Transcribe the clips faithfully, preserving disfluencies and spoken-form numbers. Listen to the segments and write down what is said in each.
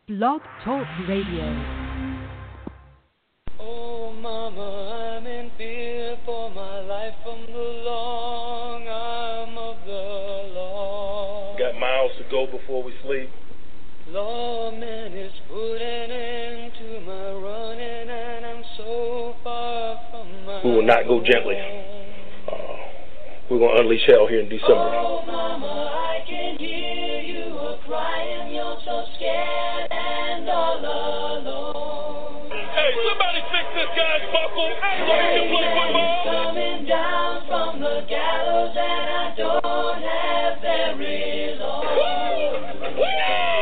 Blog Talk Radio. Oh, Mama, I'm in fear for my life from the long arm of the law. Got miles to go before we sleep. Lawman is putting an end to my running, and I'm so far from my We will not go gently. Uh, we're going to unleash hell here in December. Oh, Mama, I can hear you a crying. You're so scared and all alone. Hey, somebody fix this guy's buckle so he can play football. Coming down from the gallows, and I don't have very long. Woo! Woo!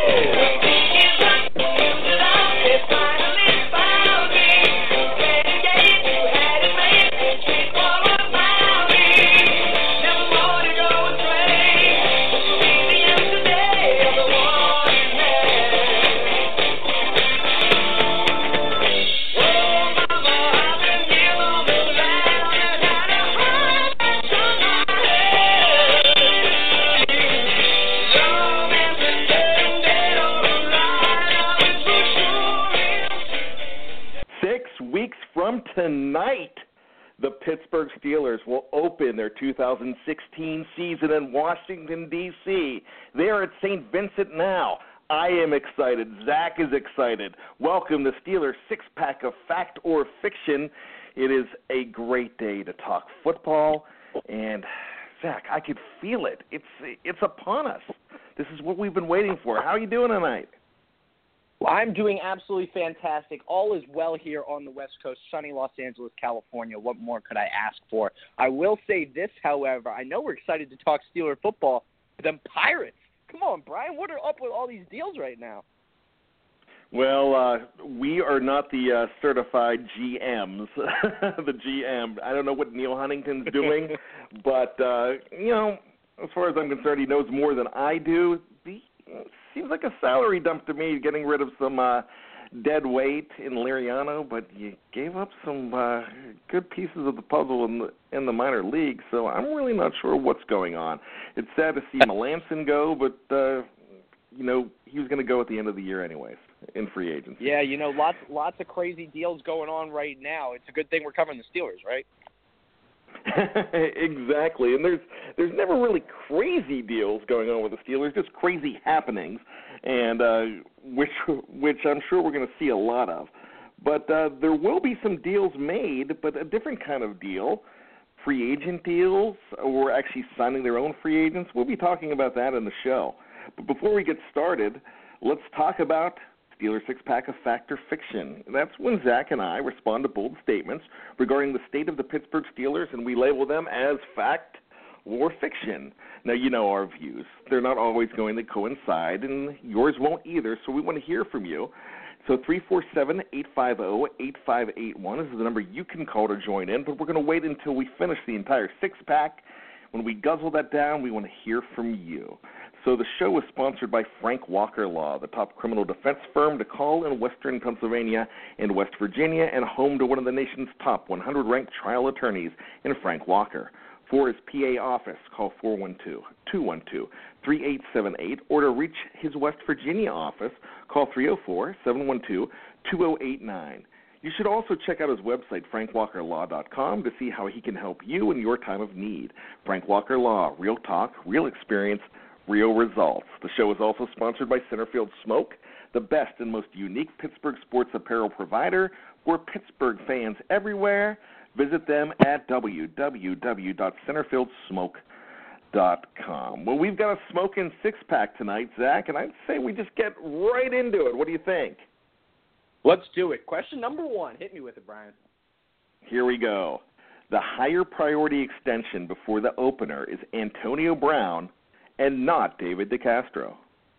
From tonight, the Pittsburgh Steelers will open their two thousand sixteen season in Washington, D C They're at Saint Vincent now. I am excited. Zach is excited. Welcome to Steelers Six-Pack of Fact or Fiction. It is a great day to talk football. And, Zach, I could feel it. It's, it's upon us. This is what we've been waiting for. How are you doing tonight? Well, I'm doing absolutely fantastic. All is well here on the West Coast, sunny Los Angeles, California. What more could I ask for? I will say this, however. I know we're excited to talk Steeler football, but them Pirates. Come on, Brian. What are up with all these deals right now? Well, uh, we are not the uh, certified G Ms, the G M. I don't know what Neil Huntington's doing, but, uh, you know, as far as I'm concerned, he knows more than I do. The Seems like a salary dump to me, getting rid of some uh, dead weight in Liriano, but you gave up some uh, good pieces of the puzzle in the, in the minor leagues, so I'm really not sure what's going on. It's sad to see Melanson go, but, uh, you know, he was going to go at the end of the year anyways in free agency. Yeah, you know, lots lots of crazy deals going on right now. It's a good thing we're covering the Steelers, right? Exactly, and there's there's never really crazy deals going on with the Steelers, just crazy happenings, and uh, which which I'm sure we're going to see a lot of. But uh, there will be some deals made, but a different kind of deal, free agent deals, or actually signing their own free agents. We'll be talking about that in the show. But before we get started, let's talk about Steelers Six-Pack of Fact or Fiction. That's when Zach and I respond to bold statements regarding the state of the Pittsburgh Steelers, and we label them as fact or fiction. Now, you know our views. They're not always going to coincide, and yours won't either, so we want to hear from you. So three four seven, eight five zero, eight five eight one is the number you can call to join in, but we're going to wait until we finish the entire six-pack. When we guzzle that down, we want to hear from you. So the show is sponsored by Frank Walker Law, the top criminal defense firm to call in Western Pennsylvania and West Virginia, and home to one of the nation's top one hundred ranked trial attorneys in Frank Walker. For his P A office, call four one two, two one two, three eight seven eight, or to reach his West Virginia office, call three oh four, seven one two, two oh eight nine. You should also check out his website, frank walker law dot com, to see how he can help you in your time of need. Frank Walker Law, real talk, real experience, real results. The show is also sponsored by Centerfield Smoke, the best and most unique Pittsburgh sports apparel provider for Pittsburgh fans everywhere. Visit them at w w w dot centerfield smoke dot com. Well, we've got a smoking six-pack tonight, Zach, and I'd say we just get right into it. What do you think? Let's do it. Question number one. Hit me with it, Brian. Here we go. The higher priority extension before the opener is Antonio Brown and not David DeCastro.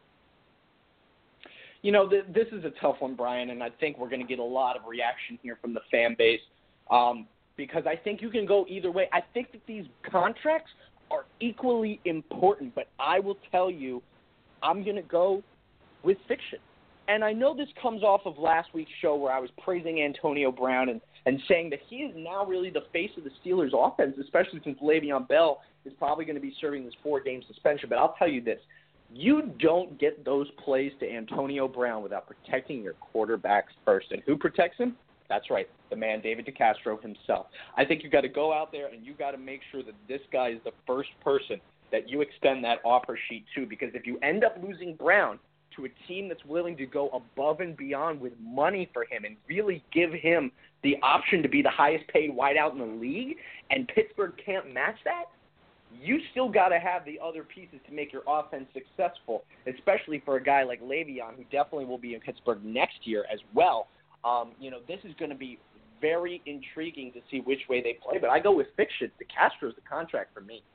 You know, th- this is a tough one, Brian, and I think we're going to get a lot of reaction here from the fan base um, because I think you can go either way. I think that these contracts are equally important, but I will tell you I'm going to go with fiction. And I know this comes off of last week's show where I was praising Antonio Brown and, and saying that he is now really the face of the Steelers' offense, especially since Le'Veon Bell is probably going to be serving this four-game suspension. But I'll tell you this. You don't get those plays to Antonio Brown without protecting your quarterbacks first. And who protects him? That's right, the man David DeCastro himself. I think you've got to go out there and you've got to make sure that this guy is the first person that you extend that offer sheet to, because if you end up losing Brown to a team that's willing to go above and beyond with money for him and really give him the option to be the highest paid wideout in the league, and Pittsburgh can't match that, you still got to have the other pieces to make your offense successful, especially for a guy like Le'Veon, who definitely will be in Pittsburgh next year as well. Um, you know, this is going to be very intriguing to see which way they play, but I go with fiction. DeCastro's the contract for me.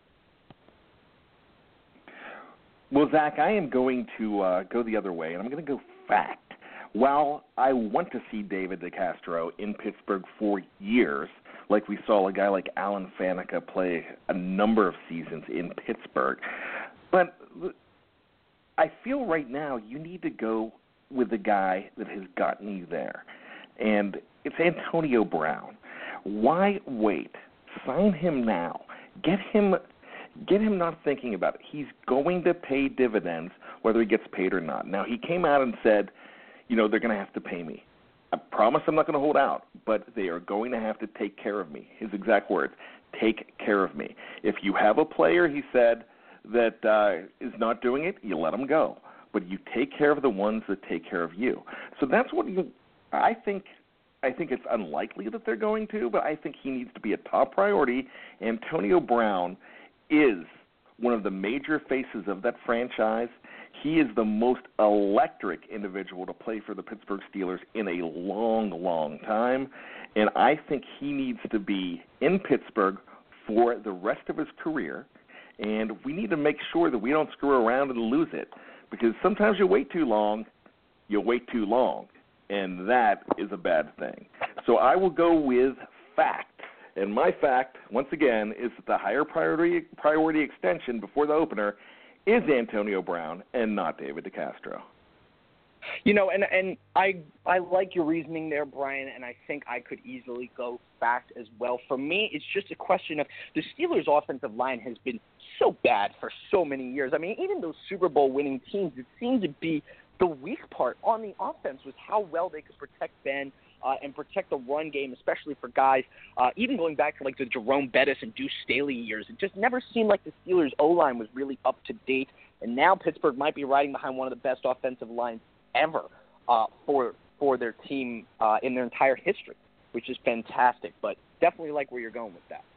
Well, Zach, I am going to uh, go the other way, and I'm going to go fact. While I want to see David DeCastro in Pittsburgh for years, like we saw a guy like Alan Faneca play a number of seasons in Pittsburgh, but I feel right now you need to go with the guy that has gotten you there, and it's Antonio Brown. Why wait? Sign him now. Get him Get him not thinking about it. He's going to pay dividends whether he gets paid or not. Now, he came out and said, you know, they're going to have to pay me. I promise I'm not going to hold out, but they are going to have to take care of me. His exact words, take care of me. If you have a player, he said, that uh, is not doing it, you let him go. But you take care of the ones that take care of you. So that's what you, I think, I think it's unlikely that they're going to, but I think he needs to be a top priority. Antonio Brown is one of the major faces of that franchise. He is the most electric individual to play for the Pittsburgh Steelers in a long, long time, and I think he needs to be in Pittsburgh for the rest of his career, and we need to make sure that we don't screw around and lose it, because sometimes you wait too long, you wait too long, and that is a bad thing. So I will go with fact. And my fact, once again, is that the higher priority priority extension before the opener is Antonio Brown and not David DeCastro. You know, and and I I like your reasoning there, Brian, and I think I could easily go fact as well. For me, it's just a question of the Steelers' offensive line has been so bad for so many years. I mean, even those Super Bowl winning teams, it seemed to be the weak part on the offense was how well they could protect Ben Uh, and protect the run game, especially for guys, uh, even going back to like the Jerome Bettis and Deuce Staley years. It just never seemed like the Steelers' O-line was really up to date. And now Pittsburgh might be riding behind one of the best offensive lines ever uh, for for their team uh, in their entire history, which is fantastic. But definitely like where you're going with that.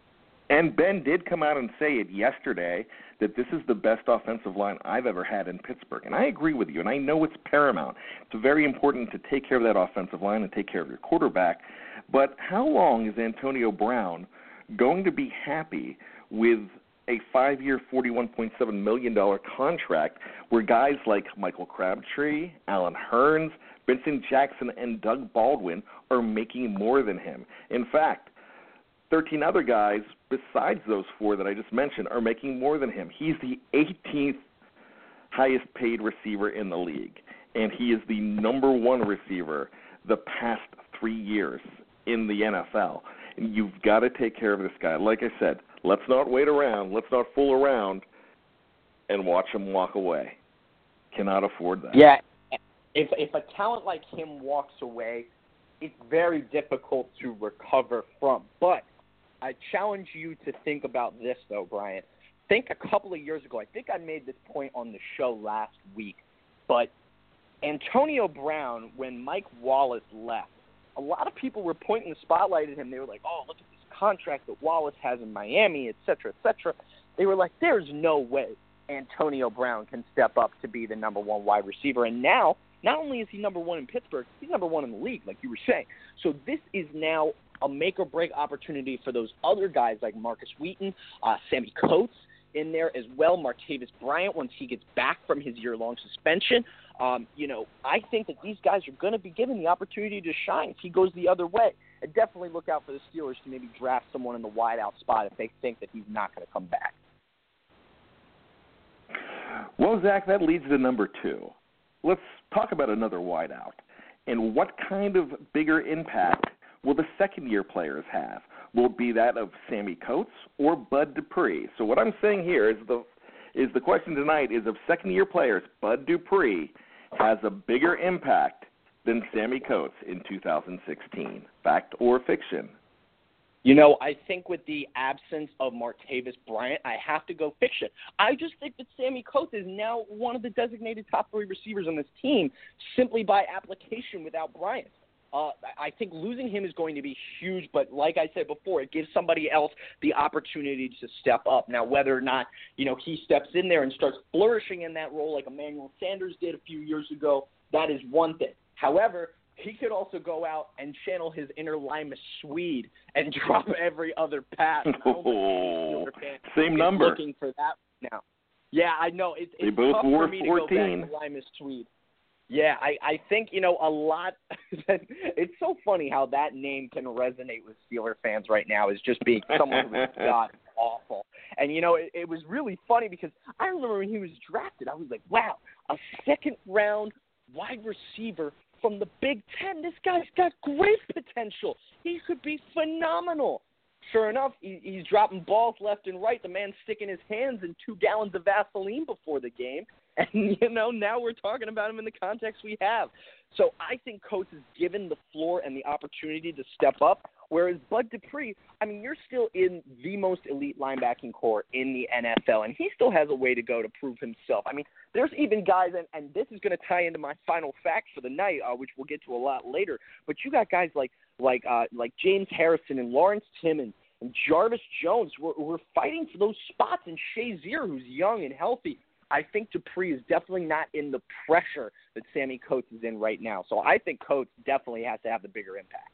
And Ben did come out and say it yesterday that this is the best offensive line I've ever had in Pittsburgh. And I agree with you, and I know it's paramount. It's very important to take care of that offensive line and take care of your quarterback. But how long is Antonio Brown going to be happy with a five-year, forty-one point seven million dollars contract where guys like Michael Crabtree, Alan Hearns, Vincent Jackson, and Doug Baldwin are making more than him? In fact, thirteen other guys besides those four that I just mentioned are making more than him. He's the eighteenth highest paid receiver in the league, and he is the number one receiver the past three years in the N F L. And you've got to take care of this guy. Like I said, let's not wait around. Let's not fool around and watch him walk away. Cannot afford that. Yeah, if if a talent like him walks away, it's very difficult to recover from. But I challenge you to think about this, though, Brian. Think a couple of years ago, I think I made this point on the show last week, but Antonio Brown, when Mike Wallace left, a lot of people were pointing the spotlight at him. They were like, oh, look at this contract that Wallace has in Miami, et cetera, et cetera. They were like, there's no way Antonio Brown can step up to be the number one wide receiver. And now, not only is he number one in Pittsburgh, he's number one in the league, like you were saying. So this is now a make-or-break opportunity for those other guys like Marcus Wheaton, uh, Sammy Coates in there as well, Martavis Bryant once he gets back from his year-long suspension. Um, you know, I think that these guys are going to be given the opportunity to shine if he goes the other way. And definitely look out for the Steelers to maybe draft someone in the wide-out spot if they think that he's not going to come back. Well, Zach, that leads to number two. Let's talk about another wideout. And what kind of bigger impact will the second-year players have? Will it be that of Sammy Coates or Bud Dupree? So what I'm saying here is the is the question tonight is if second-year players, Bud Dupree, has a bigger impact than Sammy Coates in two thousand sixteen. Fact or fiction? You know, I think with the absence of Martavis Bryant, I have to go fiction. I just think that Sammy Coates is now one of the designated top three receivers on this team simply by application without Bryant. Uh, I think losing him is going to be huge, but like I said before, it gives somebody else the opportunity to step up. Now, whether or not, you know, he steps in there and starts flourishing in that role like Emmanuel Sanders did a few years ago, that is one thing. However, he could also go out and channel his inner Limas Swede and drop every other pass. Oh, same number. Looking for that now. Yeah, I know. It, it's they both tough wore for me fourteen. to go back to Limas Swede. Yeah, I, I think, you know, a lot – it's so funny how that name can resonate with Steeler fans right now as just being someone who is god-awful. And, you know, it, it was really funny because I remember when he was drafted, I was like, wow, a second-round wide receiver from the Big Ten. This guy's got great potential. He could be phenomenal. Sure enough, he, he's dropping balls left and right. The man's sticking his hands in two gallons of Vaseline before the game. And, you know, now we're talking about him in the context we have. So I think Coates is given the floor and the opportunity to step up, whereas Bud Dupree, I mean, you're still in the most elite linebacking core in the N F L, and he still has a way to go to prove himself. I mean, there's even guys, and, and this is going to tie into my final fact for the night, uh, which we'll get to a lot later, but you got guys like like uh, like James Harrison and Lawrence Timmons and Jarvis Jones who are, who are fighting for those spots, and Shazier, who's young and healthy. I think Dupree is definitely not in the pressure that Sammy Coates is in right now. So I think Coates definitely has to have the bigger impact.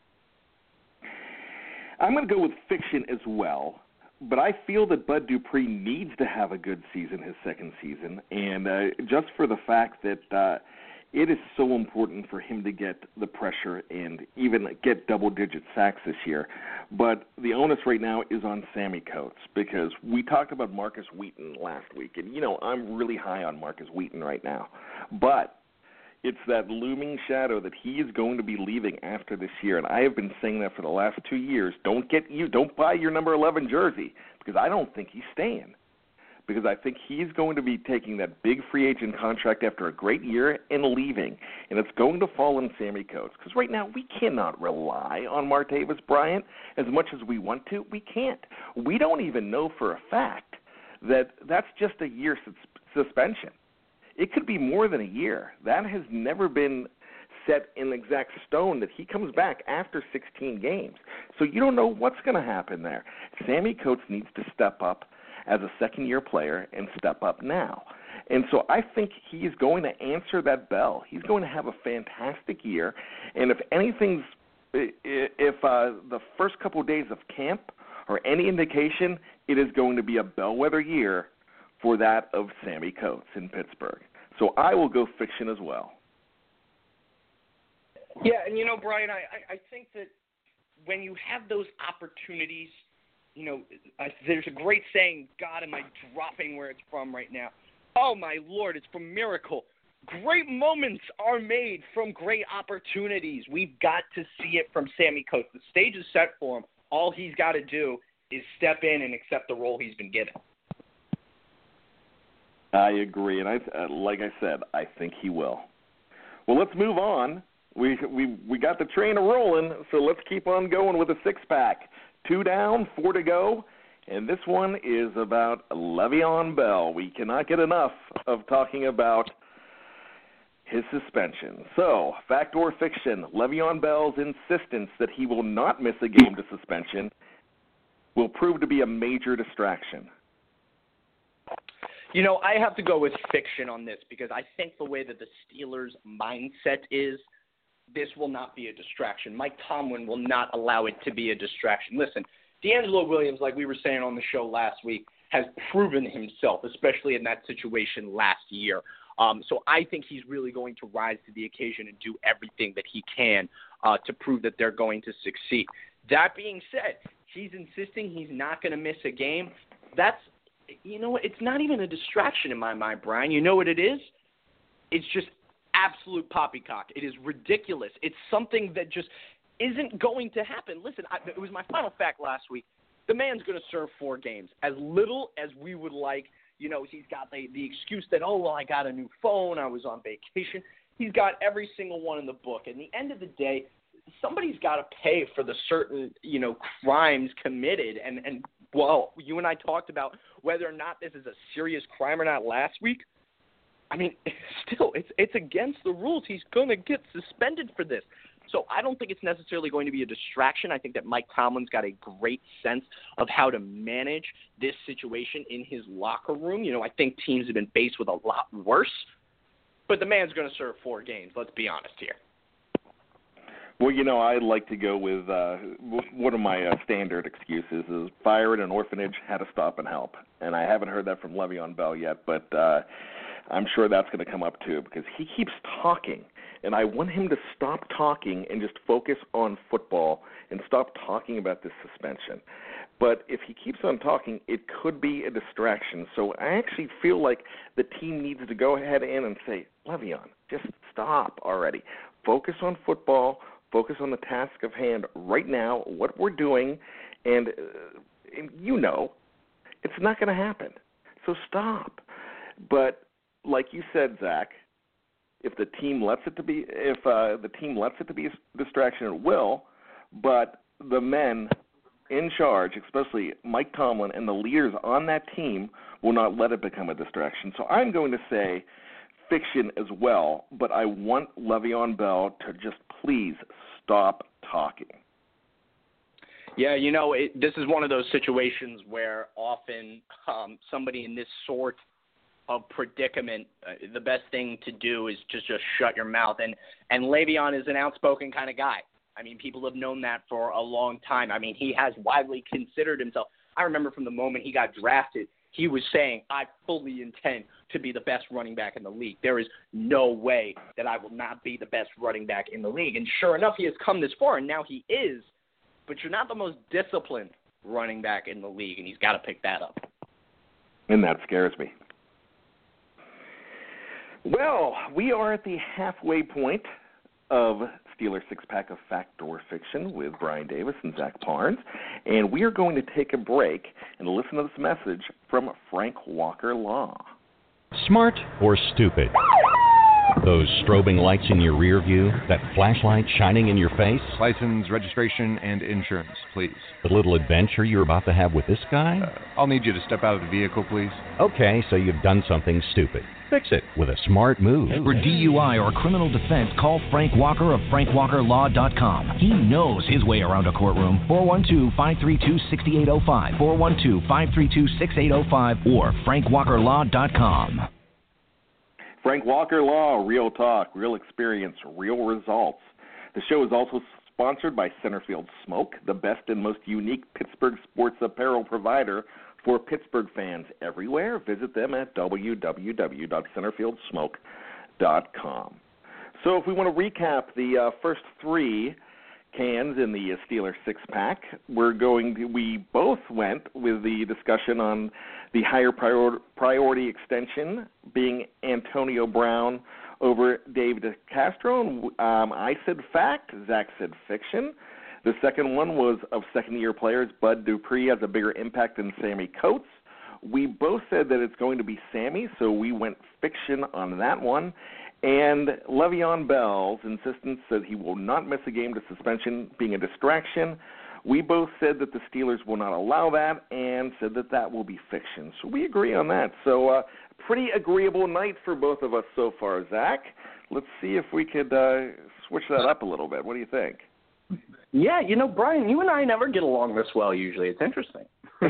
I'm going to go with fiction as well, but I feel that Bud Dupree needs to have a good season, his second season, and uh, just for the fact that uh, it is so important for him to get the pressure and even get double-digit sacks this year. But the onus right now is on Sammy Coates because we talked about Marcus Wheaton last week, and, you know, I'm really high on Marcus Wheaton right now. But it's that looming shadow that he is going to be leaving after this year, and I have been saying that for the last two years. Don't get you, don't buy your number eleven jersey because I don't think he's staying. Because I think he's going to be taking that big free agent contract after a great year and leaving. And it's going to fall on Sammy Coates. Because right now we cannot rely on Martavis Bryant as much as we want to. We can't. We don't even know for a fact that that's just a year sus- suspension. It could be more than a year. That has never been set in exact stone that he comes back after sixteen games. So you don't know what's going to happen there. Sammy Coates needs to step up as a second-year player and step up now. And so I think he is going to answer that bell. He's going to have a fantastic year. And if anything's, if uh, the first couple of days of camp are any indication, it is going to be a bellwether year for that of Sammy Coates in Pittsburgh. So I will go fiction as well. Yeah, and you know, Brian, I, I think that when you have those opportunities, you know, uh, there's a great saying, God, am I dropping where it's from right now? Oh, my Lord, it's from Miracle. Great moments are made from great opportunities. We've got to see it from Sammy Coates. The stage is set for him. All he's got to do is step in and accept the role he's been given. I agree, and I, uh, like I said, I think he will. Well, let's move on. We we we got the train a-rolling, so let's keep on going with a six-pack. Two down, four to go, and this one is about Le'Veon Bell. We cannot get enough of talking about his suspension. So, fact or fiction, Le'Veon Bell's insistence that he will not miss a game to suspension will prove to be a major distraction. You know, I have to go with fiction on this because I think the way that the Steelers' mindset is, this will not be a distraction. Mike Tomlin will not allow it to be a distraction. Listen, DeAngelo Williams, like we were saying on the show last week, has proven himself, especially in that situation last year. Um, so I think he's really going to rise to the occasion and do everything that he can uh, to prove that they're going to succeed. That being said, he's insisting he's not going to miss a game. That's, you know what, it's not even a distraction in my mind, Brian. You know what it is? It's just absolute poppycock. It is ridiculous. It's something that just isn't going to happen. Listen, I, it was my final fact last week. The man's going to serve four games. As little as we would like You know, he's got the, the excuse that, oh, well, I got a new phone, I was on vacation. He's got every single one in the book. At the end of the day, somebody's got to pay for the certain, you know, crimes committed. And, and, well, you and I talked about whether or not this is a serious crime or not last week. I mean, still, it's it's against the rules. He's going to get suspended for this. So I don't think it's necessarily going to be a distraction. I think that Mike Tomlin's got a great sense of how to manage this situation in his locker room. You know, I think teams have been faced with a lot worse. But the man's going to serve four games. Let's be honest here. Well, you know, I'd like to go with uh, one of my uh, standard excuses is fire at an orphanage, had to stop and help. And I haven't heard that from Le'Veon Bell yet, but uh, I'm sure that's going to come up too because he keeps talking. And I want him to stop talking and just focus on football and stop talking about this suspension. But if he keeps on talking, it could be a distraction. So I actually feel like the team needs to go ahead in and say, Le'Veon, just stop already. Focus on football. Focus on the task of hand right now, what we're doing. And, uh, and you know, it's not going to happen. So stop. But like you said, Zach, if the team lets it to be, if uh, the team lets it to be a distraction, it will. But the men in charge, especially Mike Tomlin and the leaders on that team, will not let it become a distraction. So I'm going to say fiction as well. But I want Le'Veon Bell to just please stop talking. Yeah, you know, it, this is one of those situations where often um, somebody in this sort of predicament, uh, the best thing to do is just, just shut your mouth. And, and Le'Veon is an outspoken kind of guy. I mean, people have known that for a long time. I mean, he has widely considered himself. I remember from the moment he got drafted, he was saying, I fully intend to be the best running back in the league. There is no way that I will not be the best running back in the league. And sure enough, he has come this far, and now he is. But you're not the most disciplined running back in the league, and he's got to pick that up. And that scares me. Well, we are at the halfway point of Steelers Six-Pack of Fact or Fiction with Brian Davis and Zach Parnes, and we are going to take a break and listen to this message from Frank Walker Law. Smart or stupid? Those strobing lights in your rear view, that flashlight shining in your face? License, registration, and insurance, please. The little adventure you're about to have with this guy? Uh, I'll need you to step out of the vehicle, please. Okay, so you've done something stupid. Fix it with a smart move. For D U I or criminal defense, call Frank Walker of frank walker law dot com. He knows his way around a courtroom. four one two, five three two, six eight zero five, four one two, five three two, six eight zero five, or frank walker law dot com. Frank Walker Law, real talk, real experience, real results. The show is also sponsored by Centerfield Smoke, the best and most unique Pittsburgh sports apparel provider for Pittsburgh fans everywhere. Visit them at w w w dot centerfield smoke dot com. So if we want to recap the uh, first three cans in the Steelers six-pack, we're going to, we both went with the discussion on the higher prior, priority extension being Antonio Brown over David Castro. Um, I said fact, Zach said fiction. The second one was of second-year players, Bud Dupree has a bigger impact than Sammy Coates. We both said that it's going to be Sammy, so we went fiction on that one. And Le'Veon Bell's insistence that he will not miss a game to suspension being a distraction. We both said that the Steelers will not allow that and said that that will be fiction. So we agree on that. So uh, pretty agreeable night for both of us so far, Zach. Let's see if we could uh, switch that up a little bit. What do you think? Yeah, you know, Brian, you and I never get along this well usually. It's interesting.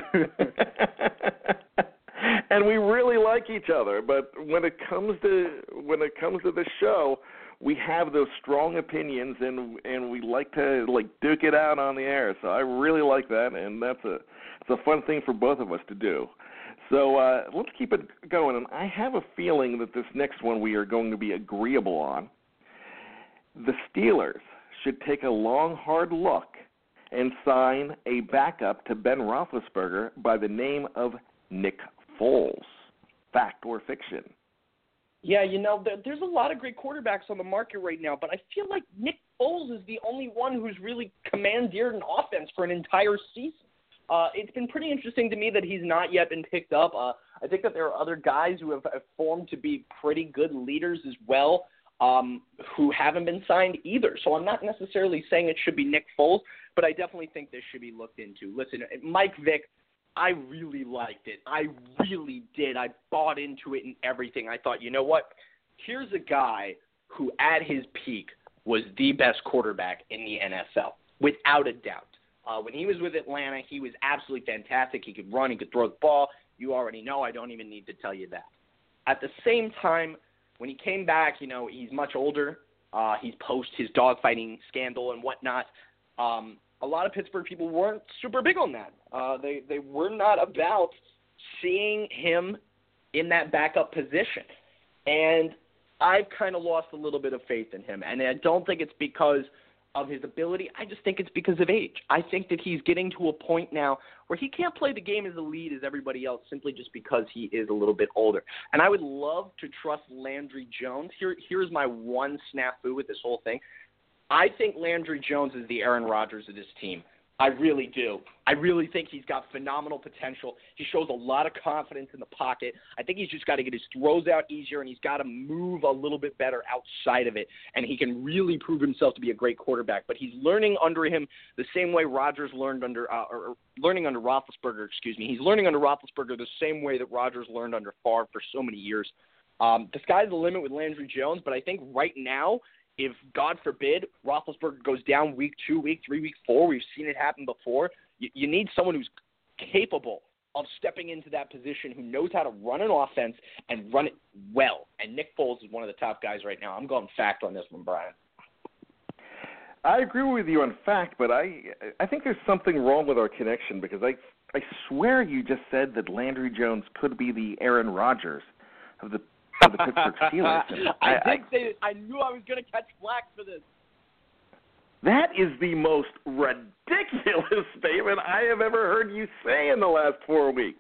And we really like each other, but when it comes to when it comes to this show, we have those strong opinions, and and we like to like duke it out on the air. So I really like that, and that's a it's a fun thing for both of us to do. So uh, let's keep it going. And I have a feeling that this next one we are going to be agreeable on. The Steelers should take a long, hard look and sign a backup to Ben Roethlisberger by the name of Nick Foles. Fact or fiction? Yeah, you know, there, there's a lot of great quarterbacks on the market right now, but I feel like Nick Foles is the only one who's really commandeered an offense for an entire season. Uh, it's been pretty interesting to me that he's not yet been picked up. Uh, I think that there are other guys who have, have formed to be pretty good leaders as well, um, who haven't been signed either. So I'm not necessarily saying it should be Nick Foles, but I definitely think this should be looked into. Listen, Mike Vick, I really liked it. I really did. I bought into it and everything. I thought, you know what? Here's a guy who at his peak was the best quarterback in the N F L, without a doubt. Uh, when he was with Atlanta, he was absolutely fantastic. He could run, he could throw the ball. You already know. I don't even need to tell you that. At the same time, when he came back, you know, he's much older. Uh, he's post his dogfighting scandal and whatnot. Um, a lot of Pittsburgh people weren't super big on that. Uh, they, they were not about seeing him in that backup position. And I've kind of lost a little bit of faith in him. And I don't think it's because of his ability. I just think it's because of age. I think that he's getting to a point now where he can't play the game as a lead as everybody else simply just because he is a little bit older. And I would love to trust Landry Jones. Here, here's my one snafu with this whole thing. I think Landry Jones is the Aaron Rodgers of this team. I really do. I really think he's got phenomenal potential. He shows a lot of confidence in the pocket. I think he's just got to get his throws out easier, and he's got to move a little bit better outside of it, and he can really prove himself to be a great quarterback. But he's learning under him the same way Rodgers learned under uh, – or, or learning under Roethlisberger, excuse me. He's learning under Roethlisberger the same way that Rodgers learned under Favre for so many years. Um, the sky's the limit with Landry Jones, but I think right now – if, God forbid, Roethlisberger goes down week two, week three, week four, we've seen it happen before, you, you need someone who's capable of stepping into that position, who knows how to run an offense and run it well. And Nick Foles is one of the top guys right now. I'm going fact on this one, Brian. I agree with you on fact, but I I think there's something wrong with our connection, because I, I swear you just said that Landry Jones could be the Aaron Rodgers of the For the Pittsburgh Steelers. I, I did say it. I knew I was going to catch flack for this. That is the most ridiculous statement I have ever heard you say in the last four weeks.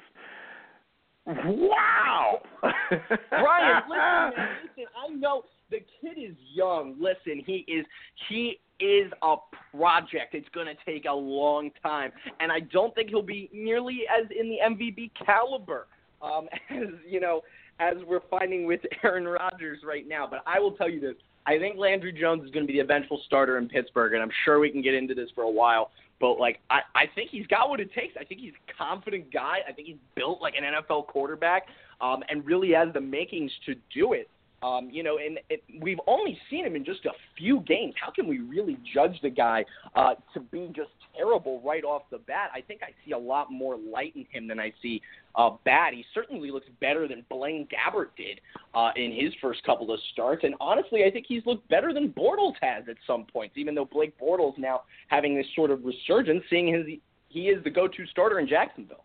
Wow. Brian, listen, man, listen. I know the kid is young. Listen, he is he is a project. It's going to take a long time, and I don't think he'll be nearly as in the M V P caliber um, as you know. as we're finding with Aaron Rodgers right now. But I will tell you this. I think Landry Jones is going to be the eventual starter in Pittsburgh, and I'm sure we can get into this for a while. But, like, I, I think he's got what it takes. I think he's a confident guy. I think he's built like an N F L quarterback um, and really has the makings to do it. Um, you know, and it, we've only seen him in just a few games. How can we really judge the guy uh, to be just terrible right off the bat? I think I see a lot more light in him than I see uh, bad. He certainly looks better than Blaine Gabbert did uh, in his first couple of starts. And honestly, I think he's looked better than Bortles has at some points, even though Blake Bortles now having this sort of resurgence, seeing his, he is the go-to starter in Jacksonville.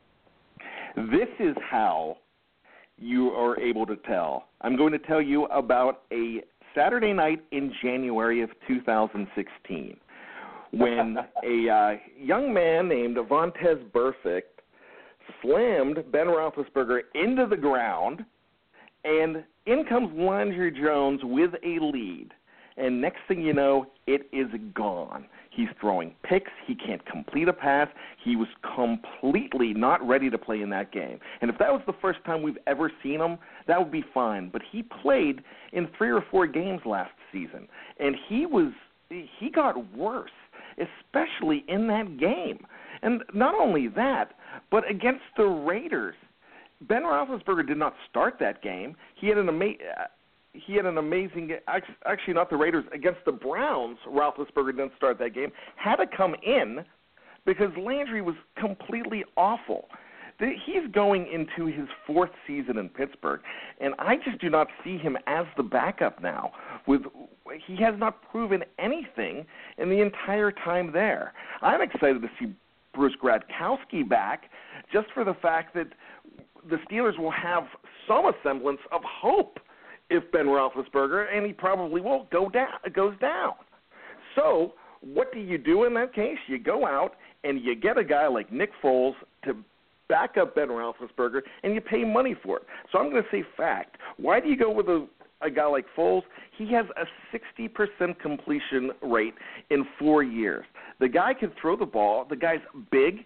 This is how you are able to tell. I'm going to tell you about a Saturday night in January of two thousand sixteen when a uh, young man named Vontaze Burfict slammed Ben Roethlisberger into the ground, and in comes Landry Jones with a lead. And next thing you know, it is gone. He's throwing picks. He can't complete a pass. He was completely not ready to play in that game. And if that was the first time we've ever seen him, that would be fine. But he played in three or four games last season, and he was he got worse, especially in that game. And not only that, but against the Raiders, Ben Roethlisberger did not start that game. He had an amazing. He had an amazing – actually not the Raiders. Against the Browns, Roethlisberger didn't start that game. Had to come in because Landry was completely awful. He's going into his fourth season in Pittsburgh, and I just do not see him as the backup now. With he has not proven anything in the entire time there. I'm excited to see Bruce Gradkowski back just for the fact that the Steelers will have some semblance of hope if Ben Roethlisberger, and he probably will, go down, goes down. So what do you do in that case? You go out and you get a guy like Nick Foles to back up Ben Roethlisberger, and you pay money for it. So I'm going to say fact. Why do you go with a, a guy like Foles? He has a sixty percent completion rate in four years. The guy can throw the ball. The guy's big.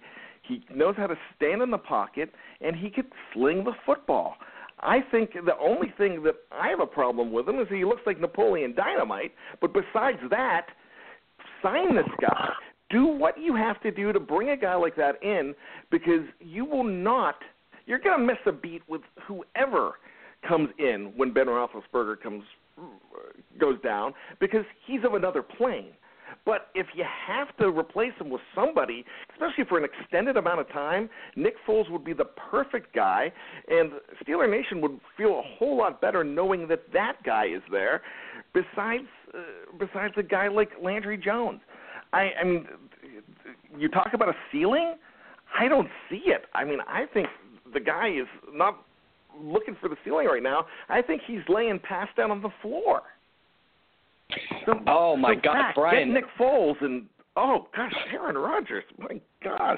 He knows how to stand in the pocket, and he could sling the football. I think the only thing that I have a problem with him is he looks like Napoleon Dynamite, but besides that, sign this guy. Do what you have to do to bring a guy like that in, because you will not – you're going to miss a beat with whoever comes in when Ben Roethlisberger comes goes down, because he's of another plane. But if you have to replace him with somebody, especially for an extended amount of time, Nick Foles would be the perfect guy, and Steeler Nation would feel a whole lot better knowing that that guy is there, besides uh, besides a guy like Landry Jones. I, I mean, you talk about a ceiling? I don't see it. I mean, I think the guy is not looking for the ceiling right now. I think he's laying pass down on the floor. So, oh, my so God, back, Brian. Get Nick Foles and, oh, gosh, Aaron Rodgers. My gosh.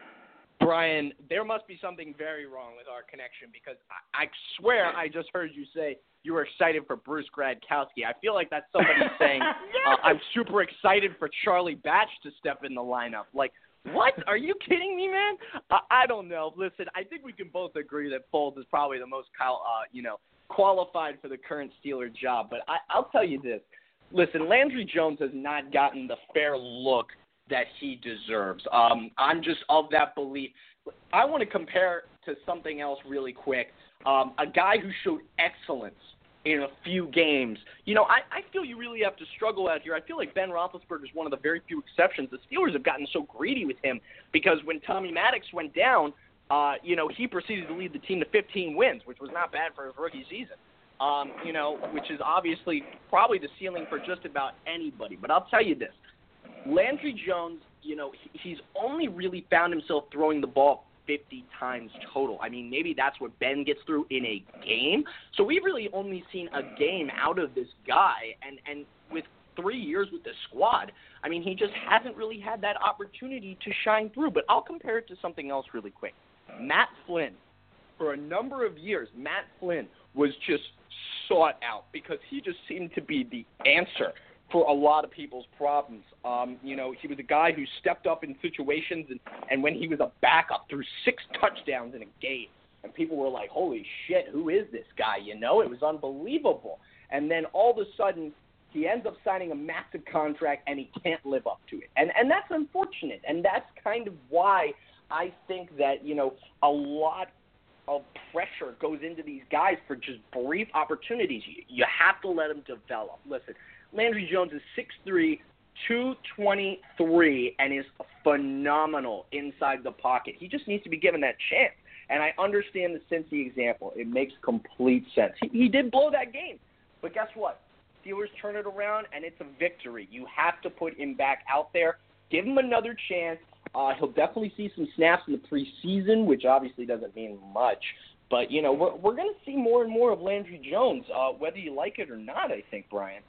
Brian, there must be something very wrong with our connection, because I, I swear I just heard you say you were excited for Bruce Gradkowski. I feel like that's somebody saying, yes! uh, I'm super excited for Charlie Batch to step in the lineup. Like, what? Are you kidding me, man? Uh, I don't know. Listen, I think we can both agree that Foles is probably the most, uh, you know, qualified for the current Steeler job. But I, I'll tell you this. Listen, Landry Jones has not gotten the fair look that he deserves. Um, I'm just of that belief. I want to compare to something else really quick. Um, a guy who showed excellence in a few games. You know, I, I feel you really have to struggle out here. I feel like Ben Roethlisberger is one of the very few exceptions. The Steelers have gotten so greedy with him because when Tommy Maddox went down, uh, you know, he proceeded to lead the team to fifteen wins, which was not bad for his rookie season. Um, you know, which is obviously probably the ceiling for just about anybody. But I'll tell you this. Landry Jones, you know, he's only really found himself throwing the ball fifty times total. I mean, maybe that's what Ben gets through in a game. So we've really only seen a game out of this guy. And, and with three years with the squad, I mean, he just hasn't really had that opportunity to shine through. But I'll compare it to something else really quick. Matt Flynn. For a number of years, Matt Flynn was just sought out because he just seemed to be the answer for a lot of people's problems. Um, you know, he was a guy who stepped up in situations, and, and when he was a backup, threw six touchdowns in a game. And people were like, holy shit, who is this guy? You know, it was unbelievable. And then all of a sudden, he ends up signing a massive contract, and he can't live up to it. And and that's unfortunate. And that's kind of why I think that, you know, a lot of pressure goes into these guys for just brief opportunities. You, you have to let them develop. Listen, Landry Jones is six three, two twenty-three, and is phenomenal inside the pocket. He just needs to be given that chance. And I understand the Cincy example. It makes complete sense. He, he did blow that game. But guess what? Steelers turn it around, and it's a victory. You have to put him back out there. Give him another chance. Uh, he'll definitely see some snaps in the preseason, which obviously doesn't mean much. But, you know, we're, we're going to see more and more of Landry Jones, uh, whether you like it or not, I think, Brian.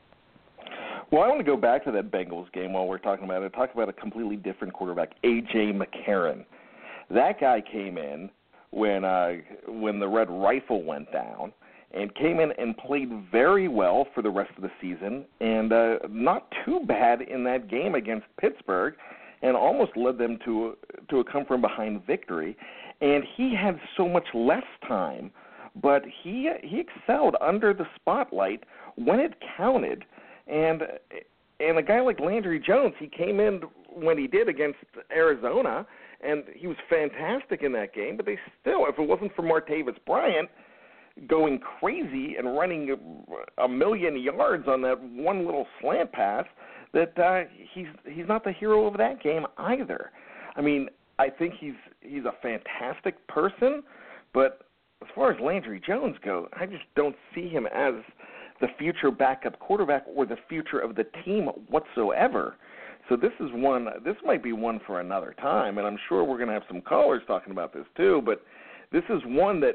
Well, I want to go back to that Bengals game while we're talking about it. Talk about a completely different quarterback, A J McCarron. That guy came in when uh, when the Red Rifle went down and came in and played very well for the rest of the season, and uh, not too bad in that game against Pittsburgh, and almost led them to to a come-from-behind victory. And he had so much less time, but he he excelled under the spotlight when it counted. And and a guy like Landry Jones, he came in when he did against Arizona, and he was fantastic in that game. But they still, if it wasn't for Martavis Bryant going crazy and running a, a million yards on that one little slant pass, that uh, he's he's not the hero of that game either. I mean, I think he's he's a fantastic person, but as far as Landry Jones goes, I just don't see him as the future backup quarterback or the future of the team whatsoever. So this is one. This might be one for another time, and I'm sure we're going to have some callers talking about this too. But this is one that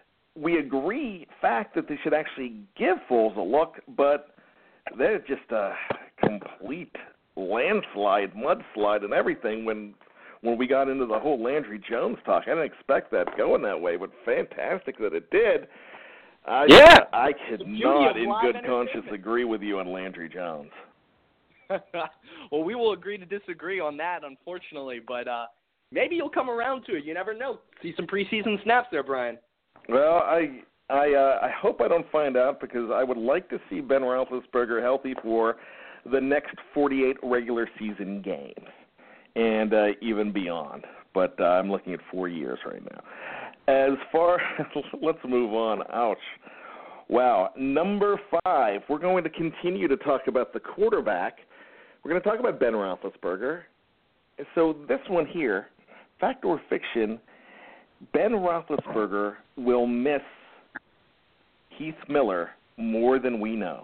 we agree, fact, that they should actually give Foles a look, but they're just a complete landslide, mudslide, and everything when when we got into the whole Landry Jones talk. I didn't expect that going that way, but fantastic that it did. I, yeah, I could not, in good conscience, agree with you on Landry Jones. Well, we will agree to disagree on that, unfortunately. But uh, maybe you'll come around to it. You never know. See some preseason snaps there, Brian. Well, I I uh, I hope I don't find out because I would like to see Ben Roethlisberger healthy for the next forty-eight regular season games and uh, even beyond. But uh, I'm looking at four years right now. As far let's move on. Ouch. Wow. Number five, we're going to continue to talk about the quarterback. We're going to talk about Ben Roethlisberger. So this one here, fact or fiction, Ben Roethlisberger will miss Heath Miller more than we know.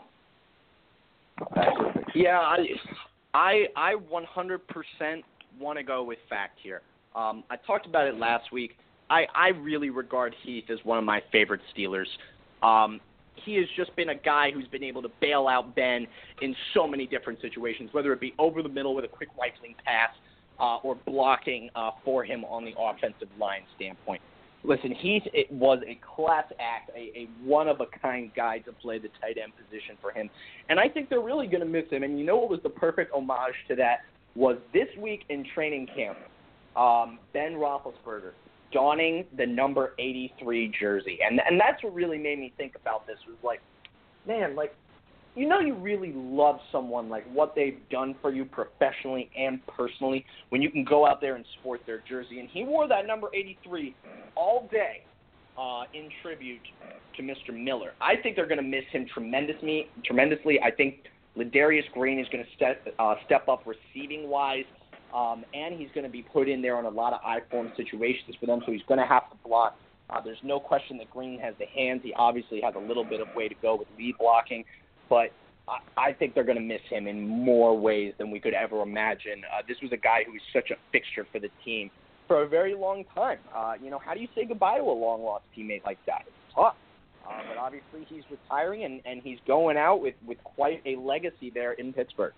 Fact or fiction? Yeah, I, I, I one hundred percent want to go with fact here. Um, I talked about it last week. I, I really regard Heath as one of my favorite Steelers. Um, he has just been a guy who's been able to bail out Ben in so many different situations, whether it be over the middle with a quick rifling pass uh, or blocking uh, for him on the offensive line standpoint. Listen, Heath it was a class act, a, a one-of-a-kind guy to play the tight end position for him. And I think they're really going to miss him. And you know what was the perfect homage to that was this week in training camp, um, Ben Roethlisberger donning the number eighty-three jersey. And and that's what really made me think about this was like, man, like, you know you really love someone, like what they've done for you professionally and personally when you can go out there and sport their jersey. And he wore that number eighty-three all day uh, in tribute to Mister Miller. I think they're going to miss him tremendously. Tremendously. I think Ladarius Green is going to step, uh, step up receiving-wise. Um, and he's going to be put in there on a lot of I-form situations for them, so he's going to have to block. Uh, there's no question that Green has the hands. He obviously has a little bit of way to go with lead blocking, but I, I think they're going to miss him in more ways than we could ever imagine. Uh, this was a guy who was such a fixture for the team for a very long time. Uh, you know, how do you say goodbye to a long-lost teammate like that? It's tough. Uh, but obviously he's retiring, and, and he's going out with, with quite a legacy there in Pittsburgh.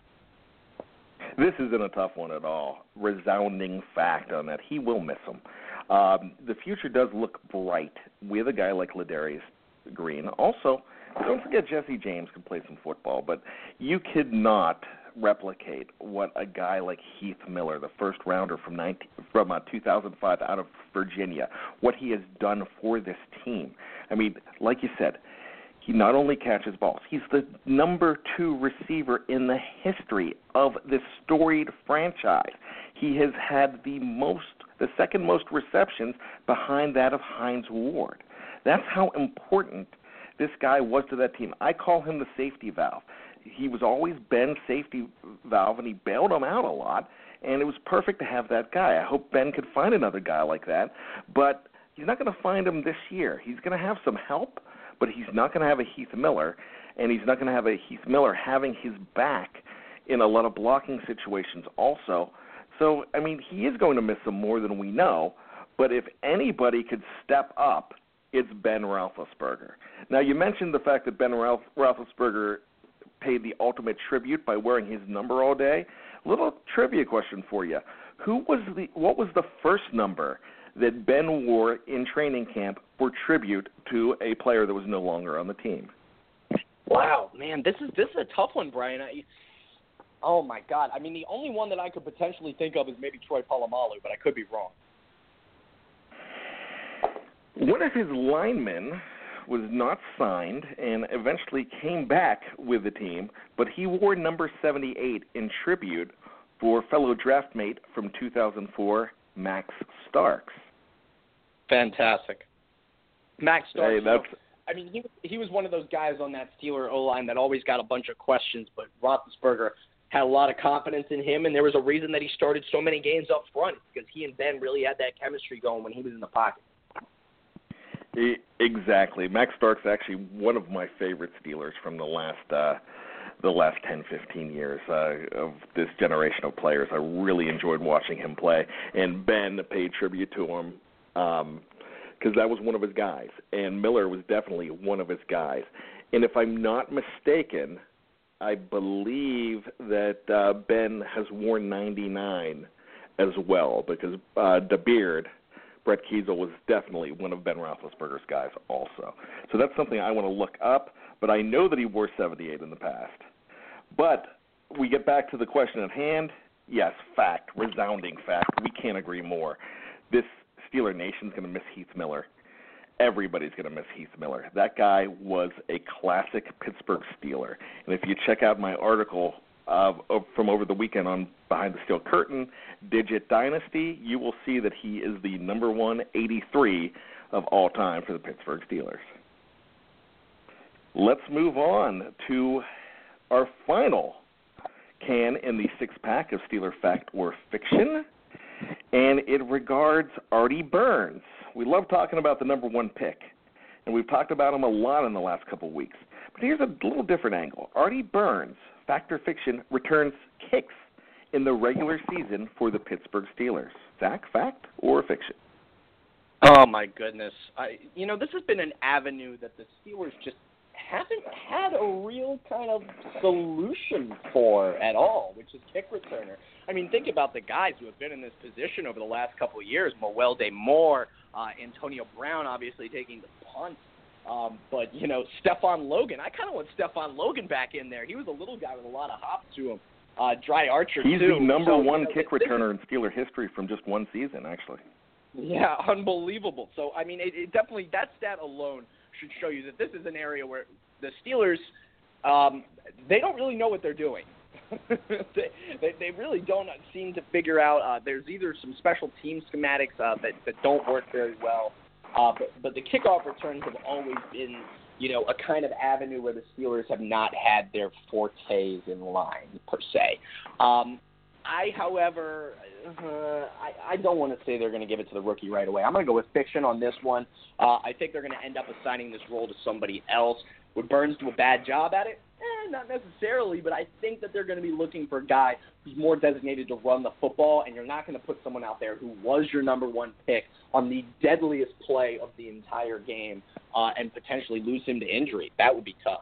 This isn't a tough one at all. Resounding fact on that. He will miss him. Um, the future does look bright with a guy like Ladarius Green. Also, don't forget Jesse James can play some football, but you could not replicate what a guy like Heath Miller, the first rounder from nineteen, from uh, two thousand five out of Virginia, what he has done for this team. I mean, like you said, he not only catches balls, he's the number two receiver in the history of this storied franchise. He has had the most, the second most receptions behind that of Hines Ward. That's how important this guy was to that team. I call him the safety valve. He was always Ben's safety valve, and he bailed him out a lot, and it was perfect to have that guy. I hope Ben could find another guy like that, but he's not going to find him this year. He's going to have some help, but he's not going to have a Heath Miller, and he's not going to have a Heath Miller having his back in a lot of blocking situations also. So, I mean, he is going to miss him more than we know, but if anybody could step up, it's Ben Roethlisberger. Now, you mentioned the fact that Ben Roethlisberger paid the ultimate tribute by wearing his number all day. Little trivia question for you. Who was the what was the first number that Ben wore in training camp for tribute to a player that was no longer on the team? Wow, man, this is this is a tough one, Brian. I, oh my God, I mean, the only one that I could potentially think of is maybe Troy Polamalu, but I could be wrong. One of his linemen was not signed and eventually came back with the team, but he wore number seventy-eight in tribute for fellow draft mate from two thousand four, Max Starks. Fantastic. Max Starks, hey, that's, you know, I mean, he, he was one of those guys on that Steeler O-line that always got a bunch of questions, but Roethlisberger had a lot of confidence in him, and there was a reason that he started so many games up front, because he and Ben really had that chemistry going when he was in the pocket. Exactly. Max Starks is actually one of my favorite Steelers from the last uh, the last ten, fifteen years uh, of this generation of players. I really enjoyed watching him play, and Ben paid tribute to him because um, that was one of his guys, and Miller was definitely one of his guys. And if I'm not mistaken, I believe that uh, Ben has worn ninety-nine as well, because uh, DeBeard, Brett Kiesel, was definitely one of Ben Roethlisberger's guys also. So that's something I want to look up, but I know that he wore seventy-eight in the past. But we get back to the question at hand. yes, fact, resounding fact. We can't agree more. This Steeler Nation's going to miss Heath Miller. Everybody's going to miss Heath Miller. That guy was a classic Pittsburgh Steeler. And if you check out my article uh, from over the weekend on Behind the Steel Curtain, Digit Dynasty, you will see that he is the number one eighty-three of all time for the Pittsburgh Steelers. Let's move on to our final can in the six-pack of Steeler Fact or Fiction, and it regards Artie Burns. We love talking about the number one pick, and we've talked about him a lot in the last couple of weeks. But here's a little different angle. Artie Burns, fact or fiction, returns kicks in the regular season for the Pittsburgh Steelers. Zach, fact or fiction? Oh, my goodness. I, you know, this has been an avenue that the Steelers just haven't had a real kind of solution for at all, which is kick returner. I mean, think about the guys who have been in this position over the last couple of years. Mewelde Moore, uh, Antonio Brown obviously taking the punt. Um, but, you know, Stephon Logan. I kind of want Stephon Logan back in there. He was a little guy with a lot of hops to him. Uh, Dry Archer, He's too. the number so, one you know, kick returner in Steeler history from just one season, actually. Yeah, unbelievable. So, I mean, it, it definitely, that stat alone should show you that this is an area where the Steelers, um, they don't really know what they're doing. they, they they really don't seem to figure out. Uh, there's either some special team schematics uh, that, that don't work very well, uh, but, but the kickoff returns have always been, you know, a kind of avenue where the Steelers have not had their fortes in line, per se. Um, I, however, uh, I, I don't want to say they're going to give it to the rookie right away. I'm going to go with fiction on this one. Uh, I think they're going to end up assigning this role to somebody else. Would Burns do a bad job at it? Eh, not necessarily, but I think that they're going to be looking for a guy who's more designated to run the football, and you're not going to put someone out there who was your number one pick on the deadliest play of the entire game uh, and potentially lose him to injury. That would be tough.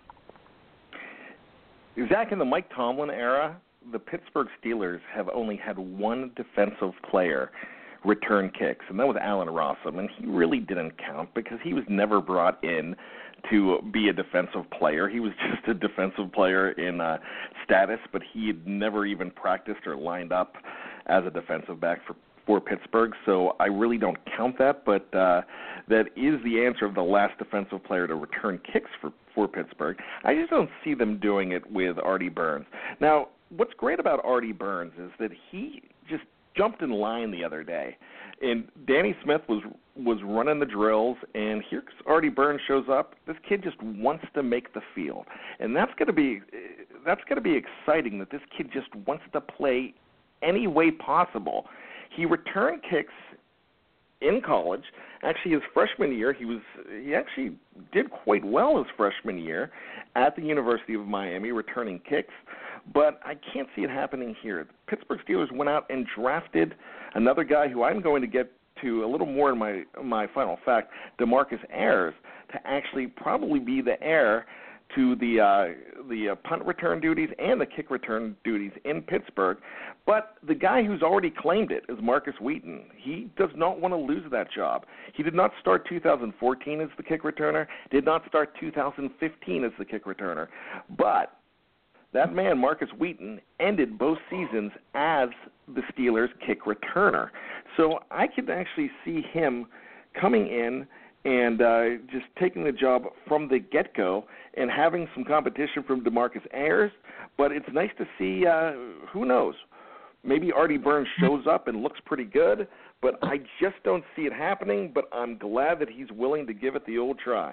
Zach, in the Mike Tomlin era, the Pittsburgh Steelers have only had one defensive player return kicks, and that was Allen Rossum, and he really didn't count because he was never brought in to be a defensive player. He was just a defensive player in uh, status, but he had never even practiced or lined up as a defensive back for, for Pittsburgh, so I really don't count that, but uh, that is the answer of the last defensive player to return kicks for, for Pittsburgh. I just don't see them doing it with Artie Burns. Now, what's great about Artie Burns is that he just jumped in line the other day, and Danny Smith was was running the drills, and here Artie Burns shows up. This kid just wants to make the field, and that's going to be that's going to be exciting. That this kid just wants to play any way possible. He returned kicks in college. Actually, his freshman year, he was he actually did quite well his freshman year at the University of Miami, returning kicks. But I can't see it happening here. The Pittsburgh Steelers went out and drafted another guy who I'm going to get to a little more in my my final fact, DeMarcus Ayers, to actually probably be the heir to the uh, the uh, punt return duties and the kick return duties in Pittsburgh. But the guy who's already claimed it is Marcus Wheaton. He does not want to lose that job. He did not start two thousand fourteen as the kick returner, did not start two thousand fifteen as the kick returner. But that man, Marcus Wheaton, ended both seasons as the Steelers' kick returner. So I could actually see him coming in and uh, just taking the job from the get-go and having some competition from DeMarcus Ayers. But it's nice to see, uh, who knows, maybe Artie Burns shows up and looks pretty good, but I just don't see it happening, but I'm glad that he's willing to give it the old try.